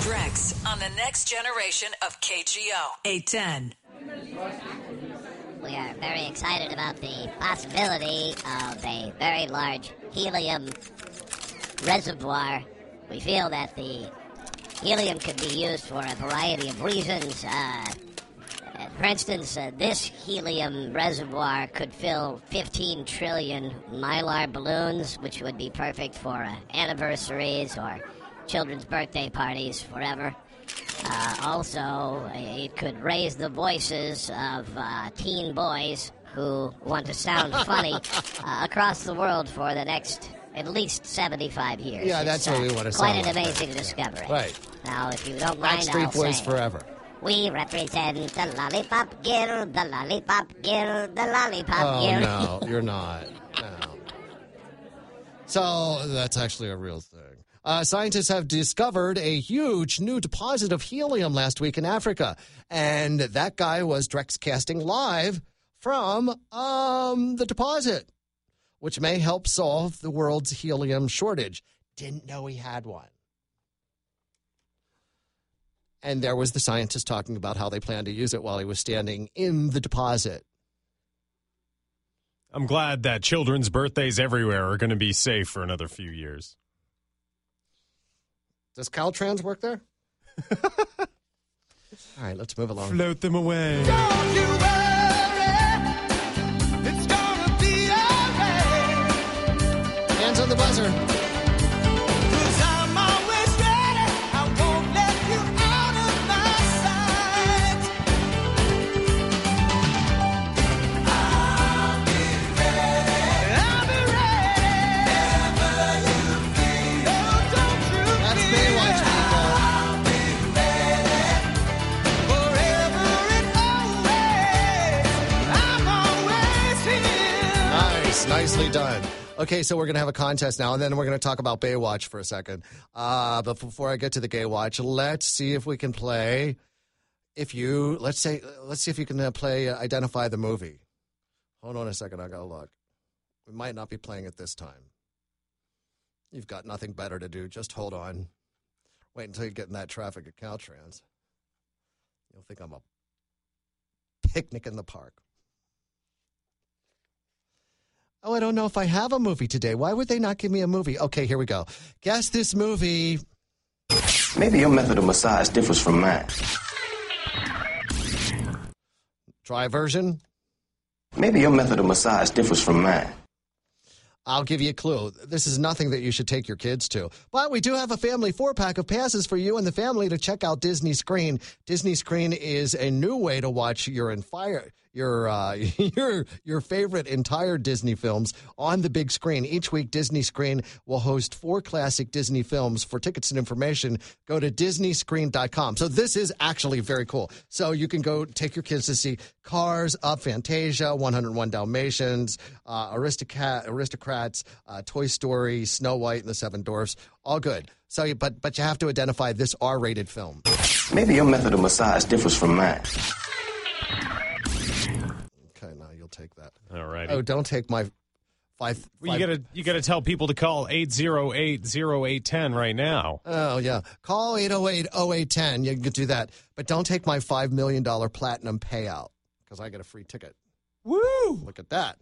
Drex on the next generation of KGO 810. We are very excited about the possibility of a very large helium reservoir. We feel that the helium could be used for a variety of reasons. For instance, this helium reservoir could fill 15 trillion Mylar balloons, which would be perfect for anniversaries or children's birthday parties forever. Also, it could raise the voices of teen boys who want to sound funny across the world for the next at least 75 years. Yeah, that's what we want to sound quite an like. amazing discovery. Right. Now, if you don't mind, Backstreet I'll Boys say, forever. we represent the Lollipop Guild, the Lollipop Guild, the Lollipop Guild. Oh, no, you're not. No. So that's actually a real thing. Scientists have discovered a huge new deposit of helium last week in Africa. And that guy was Drexcasting live from the deposit, which may help solve the world's helium shortage. Didn't know he had one. And there was the scientist talking about how they plan to use it while he was standing in the deposit. I'm glad that children's birthdays everywhere are going to be safe for another few years. Does Caltrans work there? All right, let's move along. Float them away. Don't you worry, it's gonna be alright. Hands on the buzzer. 'Cause I'm always ready, I won't let you out of my sight. I'll be ready, whenever you feel. Oh, don't you That's feel Baywatch, people. forever and always, I'm always here. Nice, nicely done. Okay, so we're going to have a contest now, and then we're going to talk about Baywatch for a second. But before I get to the Gaywatch, let's see if we can play. Let's see if you can play Identify the Movie. Hold on a second, I got to look. We might not be playing it this time. You've got nothing better to do. Just hold on. Wait until you get in that traffic at Caltrans. You'll think I'm a picnic in the park. Oh, I don't know if I have a movie today. Why would they not give me a movie? Okay, here we go. Guess this movie. Maybe your method of massage differs from mine. Try version. Maybe your method of massage differs from mine. I'll give you a clue. This is nothing that you should take your kids to. But we do have a family 4-pack of passes for you and the family to check out Disney Screen. Disney Screen is a new way to watch your favorite entire Disney films on the big screen. Each week, Disney Screen will host 4 classic Disney films. For tickets and information, go to DisneyScreen.com. So this is actually very cool. So you can go take your kids to see Cars, Up, Fantasia, 101 Dalmatians, Aristocrats, Toy Story, Snow White and the Seven Dwarfs. All good. So, but you have to identify this R-rated film. Maybe your method of massage differs from mine. Okay, now you'll take that. All right. Oh, don't take my five. Well, you gotta tell people to call 808-0810 right now. Oh, yeah. Call 808-0810. You can do that. But don't take my $5 million platinum payout because I get a free ticket. Woo! Look at that.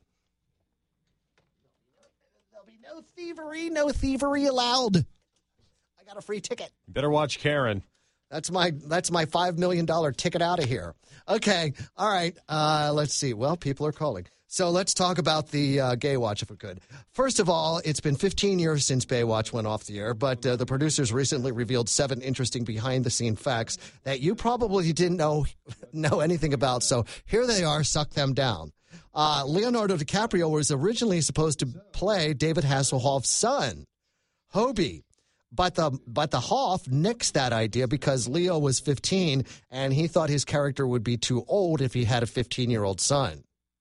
There'll be no thievery allowed. I got a free ticket. Better watch Karen. That's my $5 million ticket out of here. Okay. All right. Let's see. Well, people are calling. So let's talk about the Gaywatch, if we could. First of all, it's been 15 years since Baywatch went off the air, but the producers recently revealed 7 interesting behind-the-scene facts that you probably didn't know anything about. So here they are. Suck them down. Leonardo DiCaprio was originally supposed to play David Hasselhoff's son, Hobie. But the Hoff nixed that idea because Leo was 15 and he thought his character would be too old if he had a 15-year-old son.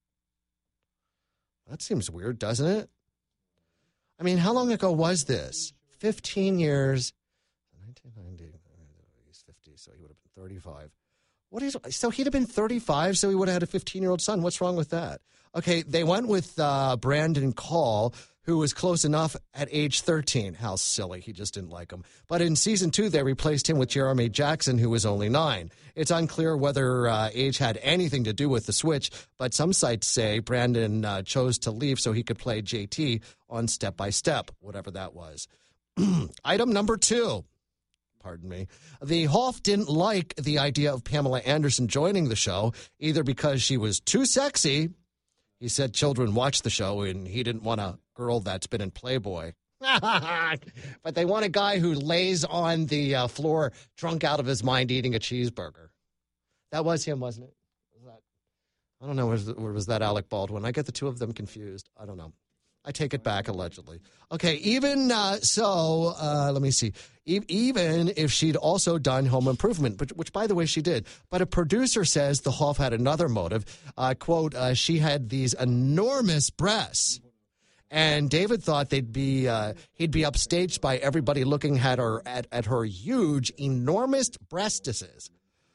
That seems weird, doesn't it? I mean, how long ago was this? 15 years. 1990. He's 50, so he would have been 35. So he'd have been 35, so he would have had a 15-year-old son. What's wrong with that? Okay, they went with Brandon Call, who was close enough at age 13. How silly. He just didn't like him. But in season 2, they replaced him with Jeremy Jackson, who was only 9. It's unclear whether age had anything to do with the switch, but some sites say Brandon chose to leave so he could play JT on Step by Step, whatever that was. Item number 2. Pardon me. The Hoff didn't like the idea of Pamela Anderson joining the show, either because she was too sexy. He said children watch the show, and he didn't want a girl that's been in Playboy. But they want a guy who lays on the floor drunk out of his mind eating a cheeseburger. That was him, wasn't it? I don't know. Or was that Alec Baldwin? I get the two of them confused. I don't know. I take it back, allegedly. Okay, even let me see. Even if she'd also done Home Improvement, which, by the way, she did. But a producer says the Hoff had another motive. Quote, she had these enormous breasts. And David thought he'd be upstaged by everybody looking at her huge, enormous breastises.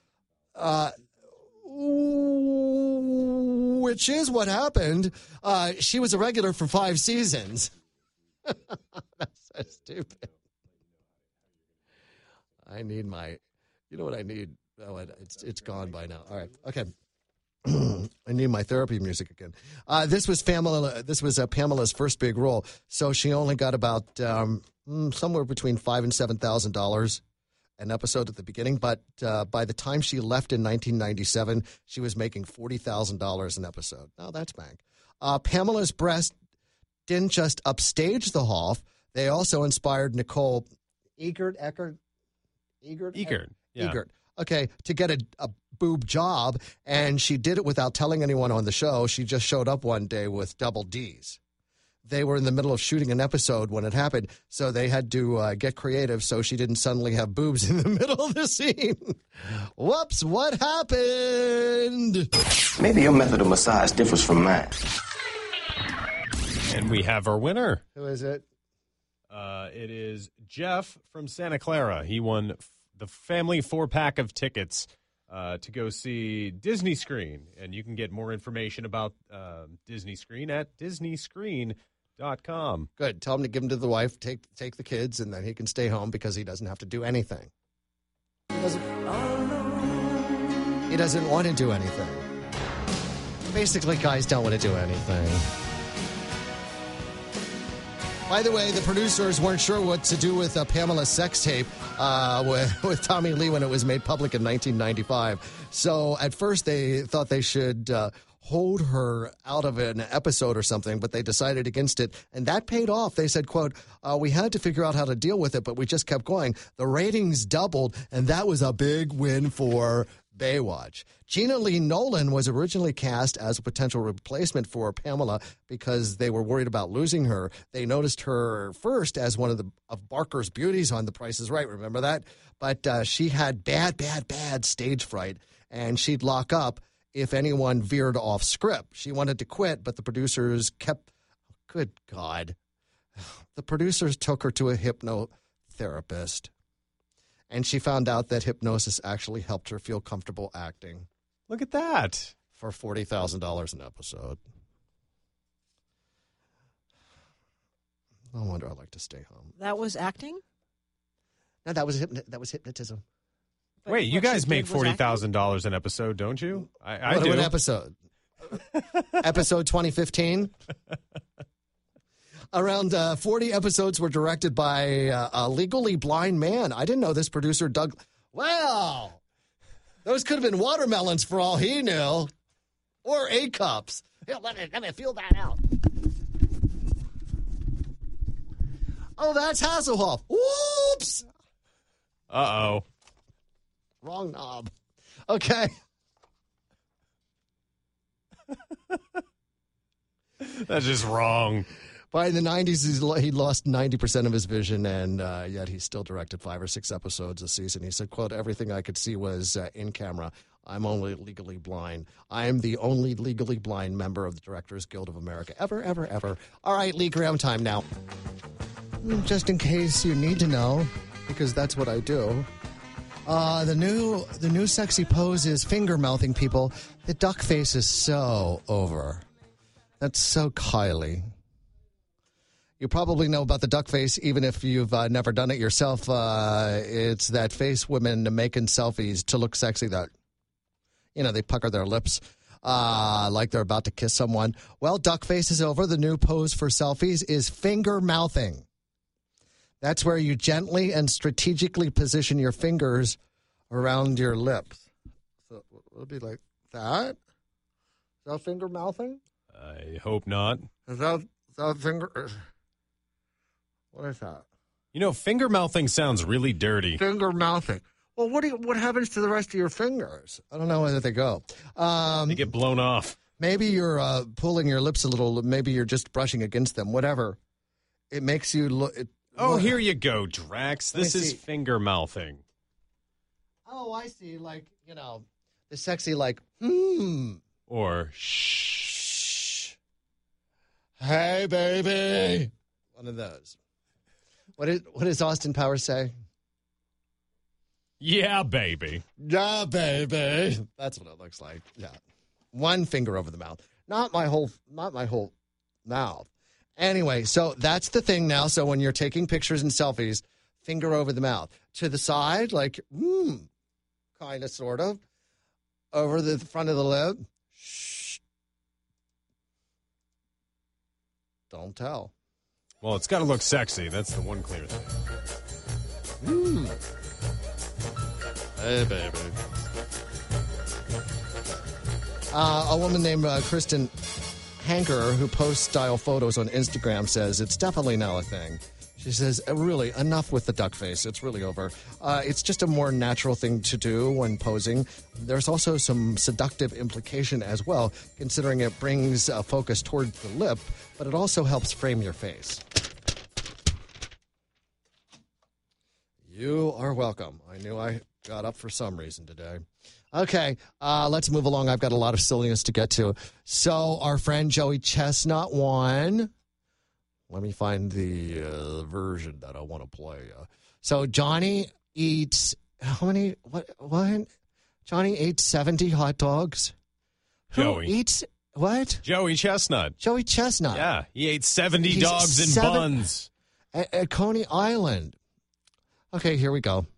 Which is what happened. She was a regular for 5 seasons. That's so stupid. I need you know what I need? Oh, it's gone by now. All right. Okay. I need my therapy music again. This was Pamela's first big role. So she only got about somewhere between $5,000 and $7,000 an episode at the beginning, but by the time she left in 1997, she was making $40,000 an episode. Now that's bank. Pamela's breast didn't just upstage the Hoff; they also inspired Nicole Eggert. Okay, to get a boob job, and she did it without telling anyone on the show. She just showed up one day with double D's. They were in the middle of shooting an episode when it happened, so they had to get creative so she didn't suddenly have boobs in the middle of the scene. Whoops, what happened? Maybe your method of massage differs from mine. And we have our winner. Who is it? It is Jeff from Santa Clara. He won the family 4-pack of tickets to go see Disney Screen. And you can get more information about Disney Screen at DisneyScreen.com. Good. Tell him to give them to the wife, take the kids, and then he can stay home because he doesn't have to do anything. He doesn't want to do anything. Basically, guys don't want to do anything. By the way, the producers weren't sure what to do with Pamela's sex tape with Tommy Lee when it was made public in 1995. So at first they thought they should hold her out of an episode or something, but they decided against it. And that paid off. They said, quote, we had to figure out how to deal with it, but we just kept going. The ratings doubled, and that was a big win for Baywatch. Gina Lee Nolan was originally cast as a potential replacement for Pamela because they were worried about losing her. They noticed her first as one of Barker's beauties on The Price is Right. Remember that? But she had bad stage fright, and she'd lock up if anyone veered off script. She wanted to quit, but the producers kept... Good God. The producers took her to a hypnotherapist. And she found out that hypnosis actually helped her feel comfortable acting. Look at that. For $40,000 an episode. No wonder I like to stay home. That was acting? No, that was hypnotism. But wait, you what she guys make did was acting? $40,000 an episode, don't you? I do. What episode? Episode 2015? Around 40 episodes were directed by a legally blind man. I didn't know this producer, Doug. Wow. Those could have been watermelons for all he knew. Or A-cups. Here, let me feel that out. Oh, that's Hasselhoff. Whoops. Uh-oh. Wrong knob. Okay. That's just wrong. By the 90s, he lost 90% of his vision, and yet he still directed 5 or 6 episodes a season. He said, quote, everything I could see was in camera. I'm only legally blind. I'm the only legally blind member of the Directors Guild of America. Ever. All right, Lee Graham time now. Just in case you need to know, because that's what I do. The new sexy pose is finger-mouthing people. The duck face is so over. That's so Kylie. You probably know about the duck face, even if you've never done it yourself. It's that face women making selfies to look sexy that, they pucker their lips like they're about to kiss someone. Well, duck face is over. The new pose for selfies is finger mouthing. That's where you gently and strategically position your fingers around your lips. So it'll be like that. Is that finger mouthing? I hope not. Is that finger? What is that? Finger mouthing sounds really dirty. Finger mouthing. Well, what happens to the rest of your fingers? I don't know where they go. They get blown off. Maybe you're pulling your lips a little. Maybe you're just brushing against them. Whatever. It makes you look. Here you go, Drax. This is finger mouthing. Oh, I see. Like, the sexy, Or shh. Hey, baby. One of those. What does Austin Powers say? Yeah, baby. Yeah, baby. That's what it looks like. Yeah. One finger over the mouth. Not my whole mouth. Anyway, so that's the thing now. So when you're taking pictures and selfies, finger over the mouth. To the side, kind of, sort of. Over the front of the lip. Shh. Don't tell. Well, it's got to look sexy. That's the one clear thing. Hey, baby. A woman named Kristen Hanker, who posts style photos on Instagram, says it's definitely now a thing. She says, really, enough with the duck face. It's really over. It's just a more natural thing to do when posing. There's also some seductive implication as well, considering it brings focus towards the lip, but it also helps frame your face. You are welcome. I knew I got up for some reason today. Okay, let's move along. I've got a lot of silliness to get to. So our friend Joey Chestnut won. Let me find the version that I want to play. So Johnny eats how many? What? Johnny ate 70 hot dogs. Joey Who eats what? Joey Chestnut. Joey Chestnut. Yeah, he ate 70 dogs in buns at Coney Island. Okay, here we go.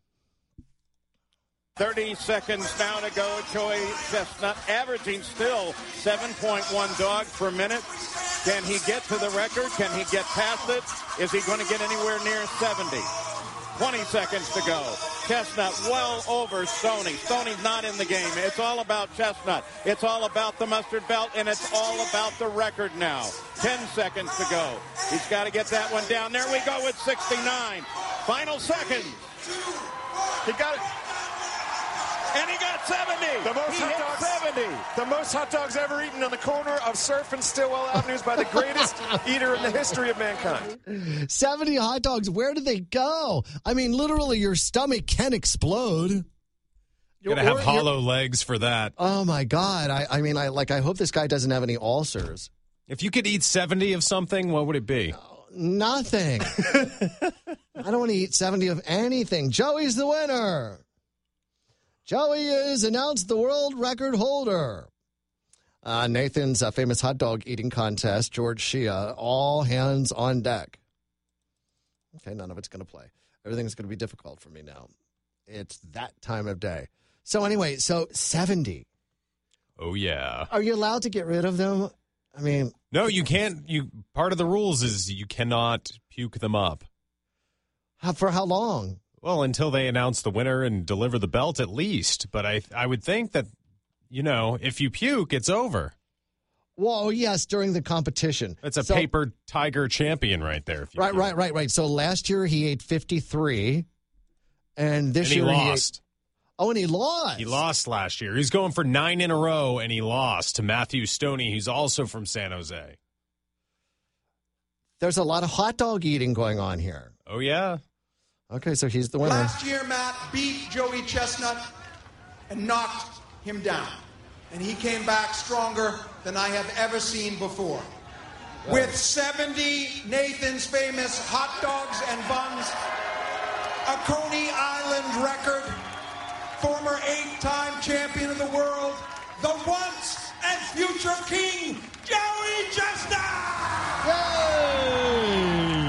30 seconds now to go. Joey Chestnut averaging still 7.1 dogs per minute. Can he get to the record? Can he get past it? Is he going to get anywhere near 70? 20 seconds to go. Chestnut well over Stoney. Stoney's not in the game. It's all about Chestnut. It's all about the mustard belt, and it's all about the record now. 10 seconds to go. He's got to get that one down. There we go with 69. Final seconds. He got it. And he got 70. The most hot dogs ever eaten on the corner of Surf and Stillwell Avenues by the greatest eater in the history of mankind. 70 hot dogs. Where did they go? I mean, literally, your stomach can explode. You're going to have hollow legs for that. Oh, my God. I hope this guy doesn't have any ulcers. If you could eat 70 of something, what would it be? Nothing. I don't want to eat 70 of anything. Joey's the winner. Joey is announced the world record holder. Nathan's famous hot dog eating contest, George Shea, all hands on deck. Okay, none of it's going to play. Everything's going to be difficult for me now. It's that time of day. So anyway, 70. Oh, yeah. Are you allowed to get rid of them? I mean... No, you can't. Part of the rules is you cannot puke them up. For how long? Well, until they announce the winner and deliver the belt at least. But I would think that, if you puke, it's over. Well, yes, during the competition. That's a paper tiger champion right there. If you Right. So last year he ate 53, and this year he lost. And he lost. He lost last year. He's going for 9 in a row, and he lost to Matthew Stoney, who's also from San Jose. There's a lot of hot dog eating going on here. Oh, yeah. Okay, so he's the winner. Last year, Matt beat Joey Chestnut and knocked him down. And he came back stronger than I have ever seen before. Wow. With 70 Nathan's famous hot dogs and buns, a Coney Island record, former 8-time champion of the world, the once and future king, Joey Chestnut! Yay!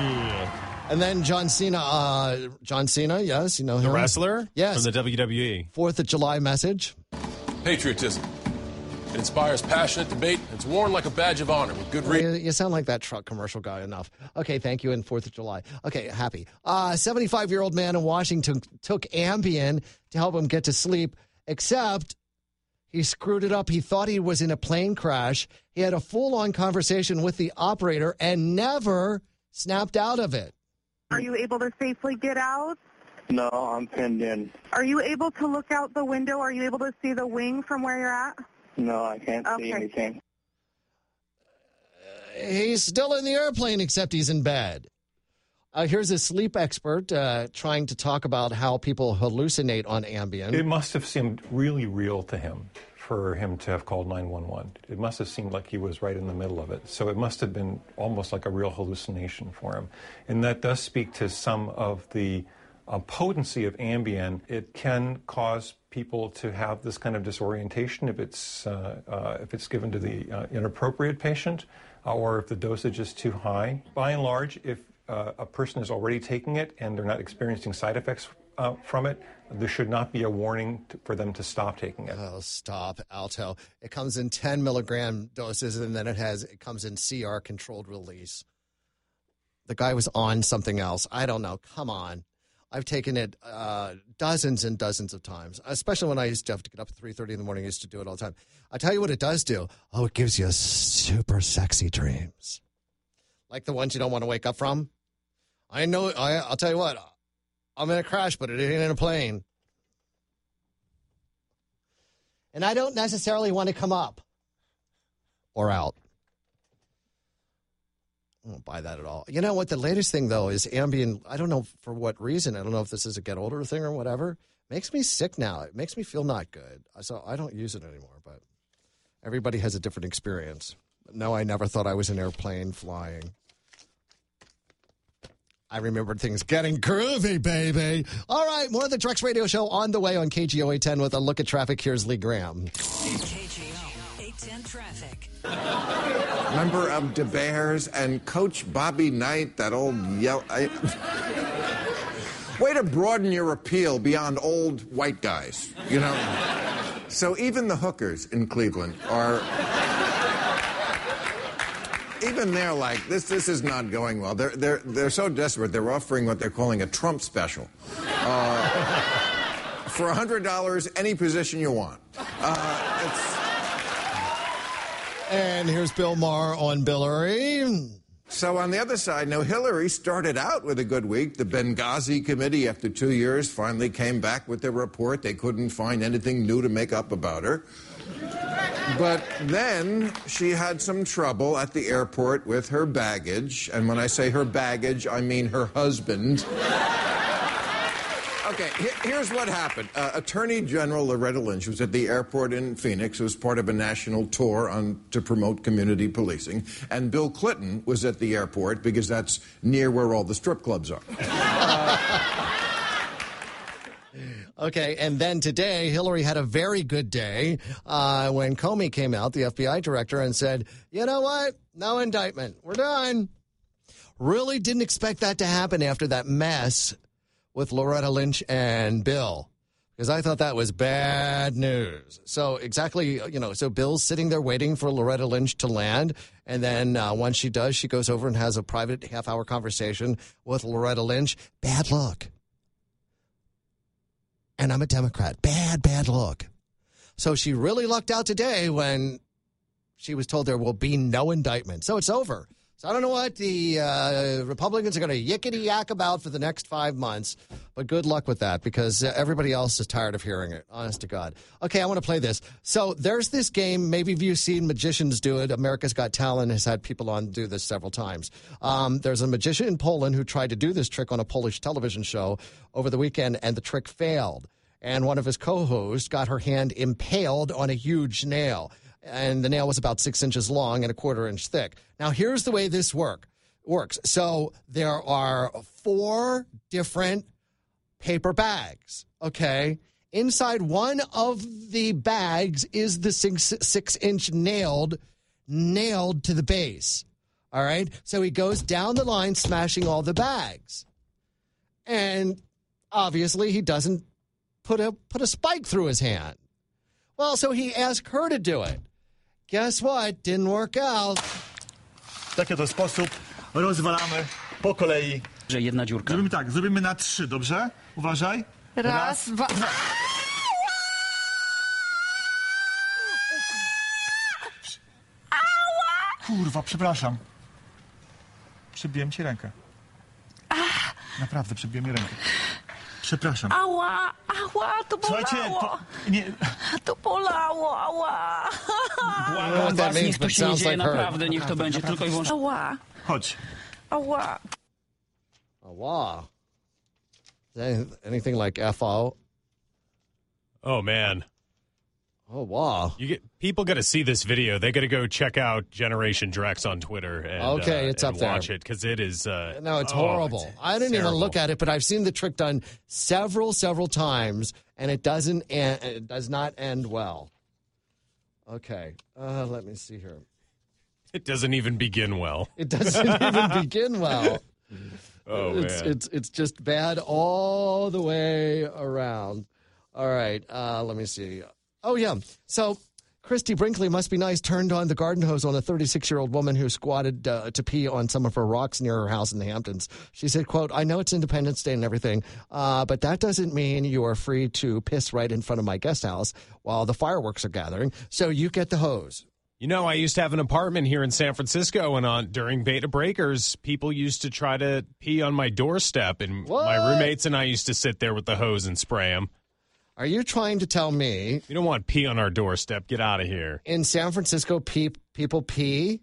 And then John Cena, yes, you know him. The wrestler? Yes. From the WWE. 4th of July message. Patriotism. It inspires passionate debate. It's worn like a badge of honor with good reason. You sound like that truck commercial guy enough. Okay, thank you, and 4th of July. Okay, happy. 75-year-old man in Washington took Ambien to help him get to sleep, except he screwed it up. He thought he was in a plane crash. He had a full-on conversation with the operator and never snapped out of it. Are you able to safely get out? No, I'm pinned in. Are you able to look out the window? Are you able to see the wing from where you're at? No, I can't see anything. He's still in the airplane, except he's in bed. Here's a sleep expert trying to talk about how people hallucinate on Ambien. It must have seemed really real to him for him to have called 911. It must have seemed like he was right in the middle of it. So it must have been almost like a real hallucination for him. And that does speak to some of the potency of Ambien. It can cause people to have this kind of disorientation if it's given to the inappropriate patient or if the dosage is too high. By and large, if a person is already taking it and they're not experiencing side effects from it, there should not be a warning for them to stop taking it. Oh, stop, Alto. It comes in 10 milligram doses, and then it comes in CR, controlled release. The guy was on something else. I don't know. Come on. I've taken it dozens and dozens of times, especially when I used to have to get up at 3:30 in the morning. I used to do it all the time. I tell you what it does do. Oh, it gives you super sexy dreams. Like the ones you don't want to wake up from. I know. I'll tell you what. I'm in a crash, but it ain't in a plane. And I don't necessarily want to come up or out. I don't buy that at all. You know what? The latest thing, though, is Ambien. I don't know for what reason. I don't know if this is a get older thing or whatever. Makes me sick now. It makes me feel not good. So I don't use it anymore. But everybody has a different experience. No, I never thought I was in an airplane flying. I remembered things getting groovy, baby. All right, more of the Drex Radio Show on the way on KGO 810 with a look at traffic. Here's Lee Graham. KGO 810 traffic. Member of the Bears and Coach Bobby Knight, that old way to broaden your appeal beyond old white guys, you know? So even the hookers in Cleveland are... Even they're like, this is not going well. They're so desperate, they're offering what they're calling a Trump special. For $100, any position you want. And here's Bill Maher on Billary. So on the other side, now Hillary started out with a good week. The Benghazi committee, after 2 years, finally came back with their report. They couldn't find anything new to make up about her. But then she had some trouble at the airport with her baggage. And when I say her baggage, I mean her husband. Okay, here's what happened. Attorney General Loretta Lynch was at the airport in Phoenix. It was part of a national tour to promote community policing. And Bill Clinton was at the airport because that's near where all the strip clubs are. Okay, and then today, Hillary had a very good day when Comey came out, the FBI director, and said, you know what? No indictment. We're done. Really didn't expect that to happen after that mess with Loretta Lynch and Bill, because I thought that was bad news. So exactly, so Bill's sitting there waiting for Loretta Lynch to land, and then once she does, she goes over and has a private half-hour conversation with Loretta Lynch. Bad look. And I'm a Democrat. Bad look. So she really lucked out today when she was told there will be no indictment. So it's over. So I don't know what the Republicans are going to yickety-yak about for the next 5 months, but good luck with that because everybody else is tired of hearing it, honest to God. Okay, I want to play this. So there's this game. Maybe you've seen magicians do it. America's Got Talent has had people on do this several times. There's a magician in Poland who tried to do this trick on a Polish television show over the weekend, and the trick failed. And one of his co-hosts got her hand impaled on a huge nail. And the nail was about 6 inches long and a 1/4 inch thick. Now, here's the way this works. So there are 4 different paper bags, okay? Inside one of the bags is the 6 inch nailed to the base, All right. So he goes down the line, smashing all the bags. And obviously he doesn't put a spike through his hand. Well, so he asked her to do it. Guess what? Didn't work out. W taki to sposób rozwalamy po kolei. Że jedna dziurka. Zrobimy tak, zrobimy na 3, dobrze? Uważaj. Raz, dwa. Kurwa, przepraszam. Przybiłem ci rękę. Naprawdę, przybiłem mi rękę. Przepraszam. Ała, to bolało. Słuchajcie, nie... To bolało, ała. Błagam was, niech to się nie dzieje, naprawdę, niech to będzie tylko i wyłącznie. Ała. Chodź. Ała. Ała. Anything like FO? Oh, man. Oh, wow. People got to see this video. They got to go check out Generation Drex on Twitter and, it's up there. Watch it because it is. No, it's horrible. I didn't even look at it, but I've seen the trick done several times, and it does not end well. Okay, let me see here. It doesn't even begin well. It doesn't even begin well. Oh, man. It's just bad all the way around. All right, let me see. Oh, yeah. So Christy Brinkley, must be nice, turned on the garden hose on a 36-year-old woman who squatted to pee on some of her rocks near her house in the Hamptons. She said, quote, I know it's Independence Day and everything, but that doesn't mean you are free to piss right in front of my guest house while the fireworks are gathering. So you get the hose. You know, I used to have an apartment here in San Francisco, and during Beta Breakers, people used to try to pee on my doorstep, and my roommates and I used to sit there with the hose and spray them. Are you trying to tell me... You don't want pee on our doorstep. Get out of here. In San Francisco, people pee?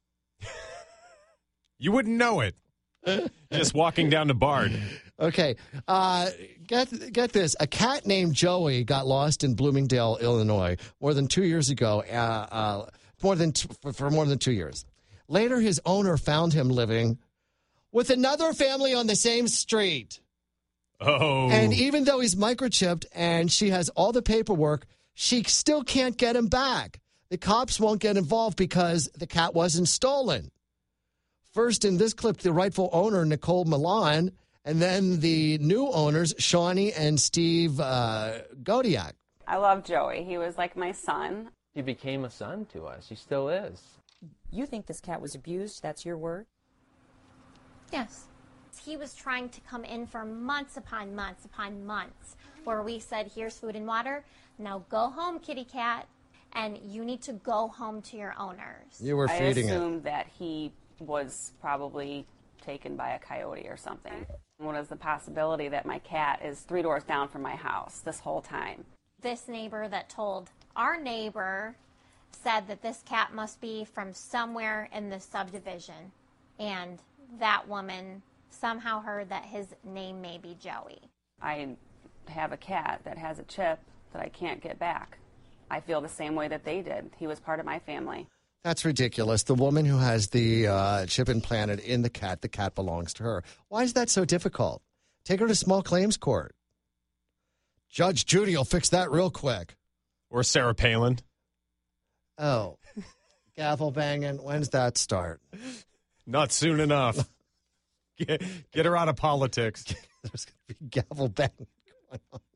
You wouldn't know it. Just walking down the Bard. Okay. Get this. A cat named Joey got lost in Bloomingdale, Illinois, more than 2 years ago, for more than 2 years. Later, his owner found him living with another family on the same street. Oh. And even though he's microchipped and she has all the paperwork, she still can't get him back. The cops won't get involved because the cat wasn't stolen. First in this clip, the rightful owner, Nicole Milan, and then the new owners, Shawnee and Steve Godiak. I love Joey. He was like my son. He became a son to us. He still is. You think this cat was abused? That's your word? Yes. He was trying to come in for months upon months upon months, where we said, here's food and water. Now go home, kitty cat, and you need to go home to your owners. You were feeding it. I assumed that he was probably taken by a coyote or something. What is the possibility that my cat is 3 doors down from my house this whole time? This neighbor that told our neighbor said that this cat must be from somewhere in the subdivision, and that woman somehow heard that his name may be Joey. I have a cat that has a chip that I can't get back. I feel the same way that they did. He was part of my family. That's ridiculous. The woman who has the chip implanted in the cat belongs to her. Why is that so difficult? Take her to small claims court. Judge Judy will fix that real quick. Or Sarah Palin. Oh, gavel banging. When's that start? Not soon enough. Get her out of politics. There's going to be gavel banging going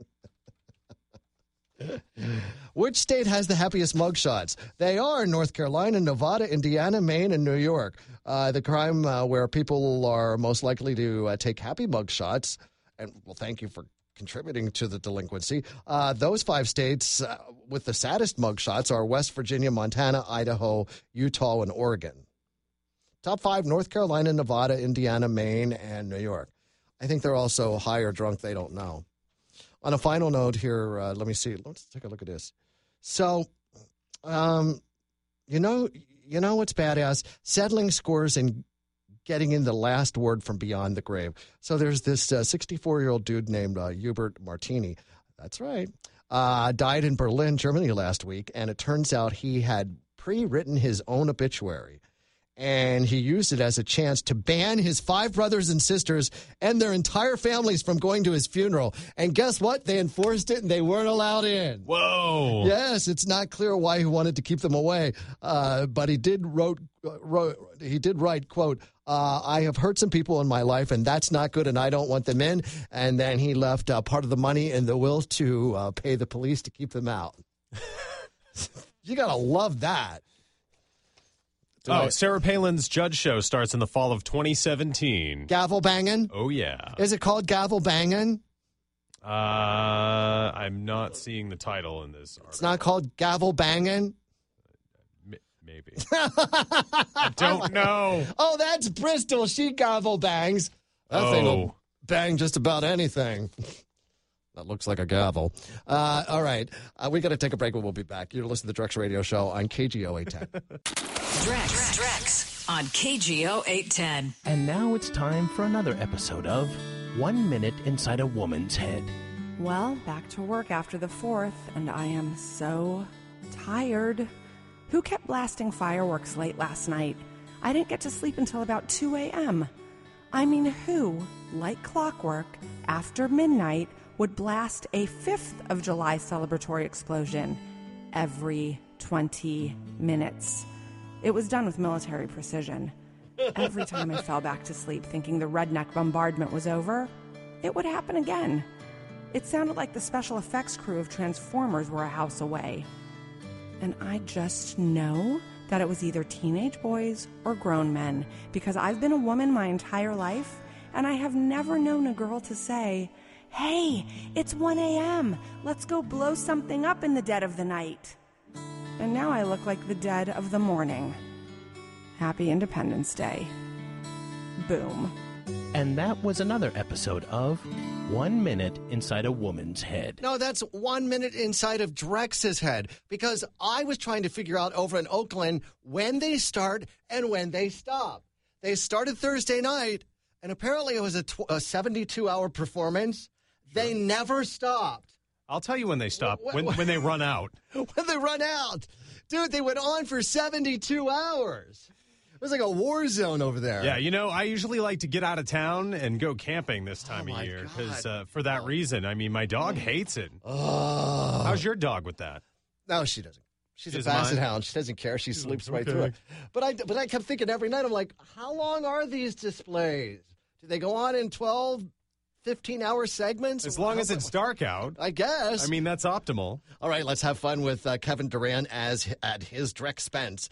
on. Which state has the happiest mugshots? They are North Carolina, Nevada, Indiana, Maine, and New York. The crime where people are most likely to take happy mugshots, and well, thank you for contributing to the delinquency. Those 5 states with the saddest mugshots are West Virginia, Montana, Idaho, Utah, and Oregon. Top 5, North Carolina, Nevada, Indiana, Maine, and New York. I think they're also high or drunk. They don't know. On a final note here, let me see. Let's take a look at this. So, you know what's badass? Settling scores and getting in the last word from beyond the grave. So there's this 64-year-old dude named Hubert Martini. That's right. Died in Berlin, Germany last week, and it turns out he had pre-written his own obituary. and he used it as a chance to ban his 5 brothers and sisters and their entire families from going to his funeral. And guess what? They enforced it, and they weren't allowed in. Whoa. Yes, it's not clear why he wanted to keep them away, but he did write, quote, I have hurt some people in my life, and that's not good, and I don't want them in. And then he left part of the money in the will to pay the police to keep them out. You got to love that. Sarah Palin's Judge Show starts in the fall of 2017. Gavel banging? Oh, yeah. Is it called Gavel banging? I'm not seeing the title in this article. It's not called Gavel banging? Maybe. I don't know. Oh, that's Bristol. She gavel bangs. That thing will bang just about anything. That looks like a gavel. All right. We got to take a break, but we'll be back. You're listening to the Drex Radio Show on KGO 810. Drex on KGO 810. And now it's time for another episode of 1 Minute Inside a Woman's Head. Well, back to work after the 4th, and I am so tired. Who kept blasting fireworks late last night? I didn't get to sleep until about 2 a.m. I mean, who, like clockwork, after midnight, would blast a 5th of July celebratory explosion every 20 minutes? It was done with military precision. Every time I fell back to sleep thinking the redneck bombardment was over, it would happen again. It sounded like the special effects crew of Transformers were a house away. And I just know that it was either teenage boys or grown men, because I've been a woman my entire life, and I have never known a girl to say, "Hey, it's 1 a.m. Let's go blow something up in the dead of the night." And now I look like the dead of the morning. Happy Independence Day. Boom. And that was another episode of 1 Minute Inside a Woman's Head. No, that's 1 minute inside of Drex's head, because I was trying to figure out over in Oakland when they start and when they stop. They started Thursday night, and apparently it was a 72-hour performance. They never stopped. I'll tell you when they stop, when they run out. When they run out. Dude, they went on for 72 hours. It was like a war zone over there. Yeah, you know, I usually like to get out of town and go camping this time of year because for that reason. I mean, my dog hates it. Oh. How's your dog with that? No, she doesn't. She's a doesn't basset mind? hound. She doesn't care. She sleeps right through it. But I kept thinking every night, I'm like, how long are these displays? Do they go on in 12, 15-hour segments? As long as it's dark out. I guess. I mean, that's optimal. All right, let's have fun with Kevin Durant at his Drex Spence.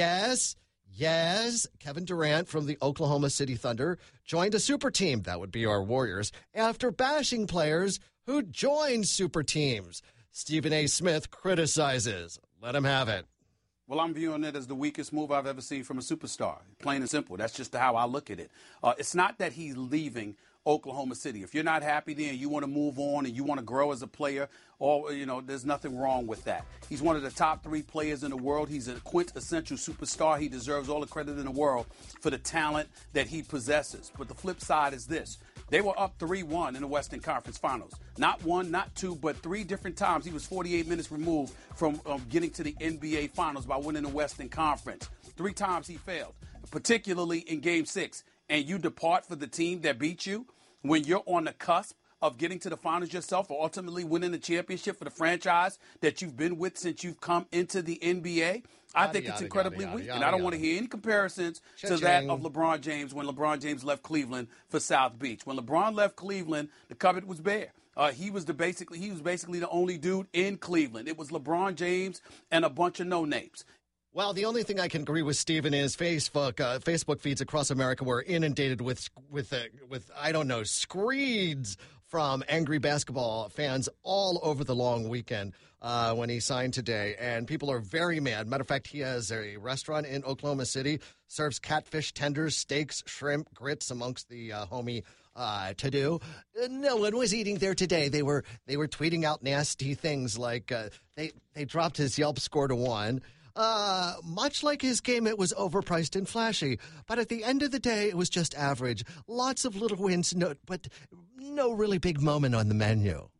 Yes, Kevin Durant from the Oklahoma City Thunder joined a super team, that would be our Warriors, after bashing players who joined super teams. Stephen A. Smith criticizes. Let him have it. Well, I'm viewing it as the weakest move I've ever seen from a superstar. Plain and simple. That's just how I look at it. It's not that he's leaving Oklahoma City. If you're not happy there and you want to move on and you want to grow as a player, there's nothing wrong with that. He's one of the top 3 players in the world. He's a quintessential superstar. He deserves all the credit in the world for the talent that he possesses. But the flip side is this. They were up 3-1 in the Western Conference Finals. Not 1, not 2, but 3 different times. He was 48 minutes removed from getting to the NBA Finals by winning the Western Conference. 3 times he failed, particularly in Game 6. And you depart for the team that beat you when you're on the cusp of getting to the finals yourself or ultimately winning the championship for the franchise that you've been with since you've come into the NBA. I think it's incredibly weak, and I don't want to hear any comparisons to that of LeBron James when LeBron James left Cleveland for South Beach. When LeBron left Cleveland, the cupboard was bare. He was basically the only dude in Cleveland. It was LeBron James and a bunch of no-names. Well, the only thing I can agree with, Stephen, is Facebook feeds across America were inundated with I don't know, screeds from angry basketball fans all over the long weekend when he signed today. And people are very mad. Matter of fact, he has a restaurant in Oklahoma City, serves catfish tenders, steaks, shrimp, grits amongst the homie to-do. No one was eating there today. They were tweeting out nasty things like they dropped his Yelp score to 1. Much like his game, it was overpriced and flashy. But at the end of the day, it was just average. Lots of little wins, but no really big moment on the menu.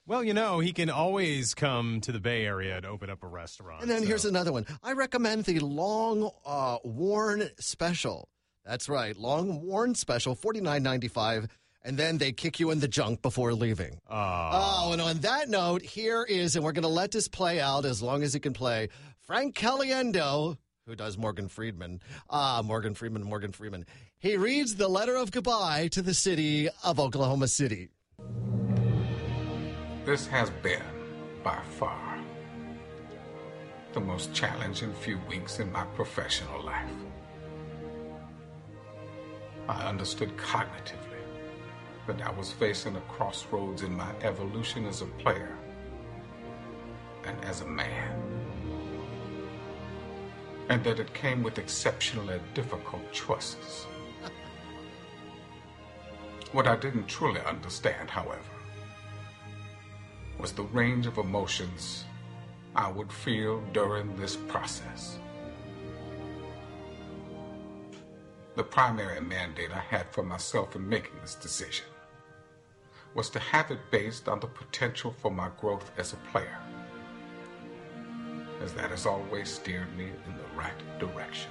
Well, he can always come to the Bay Area and open up a restaurant. And then here's another one. I recommend the Long Worn Special. That's right, Long Worn Special, $49.95. And then they kick you in the junk before leaving. Oh, and on that note, here is, and we're going to let this play out as long as he can play, Frank Caliendo, who does Morgan Freeman. Morgan Freeman. He reads the letter of goodbye to the city of Oklahoma City. This has been, by far, the most challenging few weeks in my professional life. I understood cognitively that I was facing a crossroads in my evolution as a player and as a man, and that it came with exceptionally difficult choices. What I didn't truly understand, however, was the range of emotions I would feel during this process. The primary mandate I had for myself in making this decision was to have it based on the potential for my growth as a player, as that has always steered me in the right direction.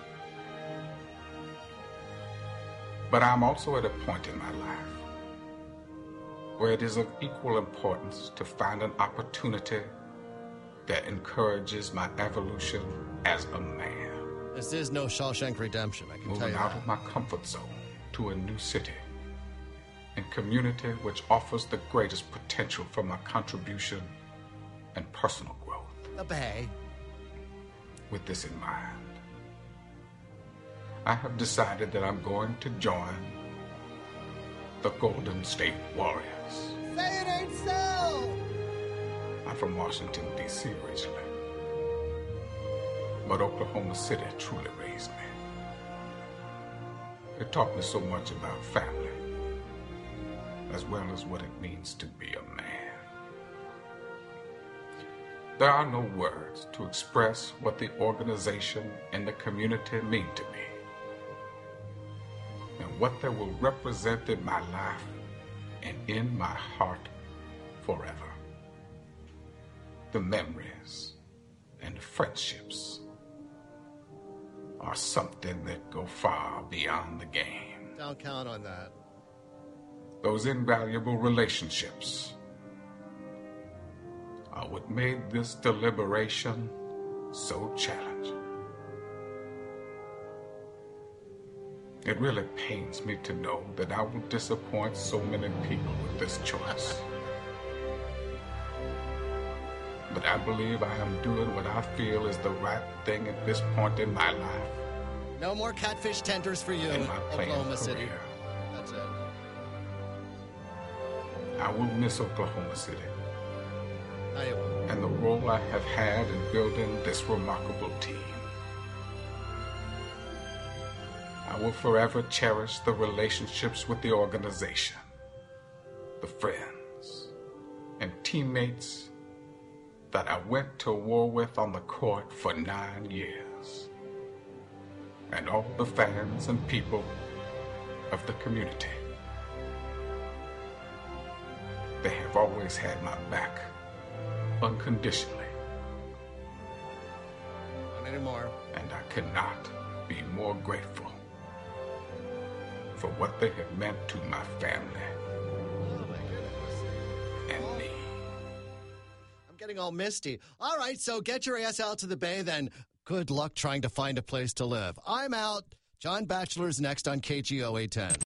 But I'm also at a point in my life where it is of equal importance to find an opportunity that encourages my evolution as a man. This is no Shawshank Redemption, I can tell you Moving out that. of my comfort zone to a new city and community which offers the greatest potential for my contribution and personal growth. The Bay. With this in mind, I have decided that I'm going to join the Golden State Warriors. Say it ain't so! I'm from Washington, D.C. originally, but Oklahoma City truly raised me. It taught me so much about family, as well as what it means to be a man. There are no words to express what the organization and the community mean to me, and what they will represent in my life and in my heart forever. The memories and friendships are something that go far beyond the game. Don't count on that. Those invaluable relationships are what made this deliberation so challenging. It really pains me to know that I will disappoint so many people with this choice. But I believe I am doing what I feel is the right thing at this point in my life. No more catfish tenders for you, In my playing Oklahoma City. career. That's it. I will miss Oklahoma City I will. and the role I have had in building this remarkable team. I will forever cherish the relationships with the organization, the friends and teammates that I went to war with on the court for 9 years, and all the fans and people of the community. They have always had my back unconditionally, Not anymore. and I cannot be more grateful for what they have meant to my family and me. I'm getting all misty. All right, so get your ass out to the Bay, then good luck trying to find a place to live. I'm out. John Batchelor's next on KGO 810.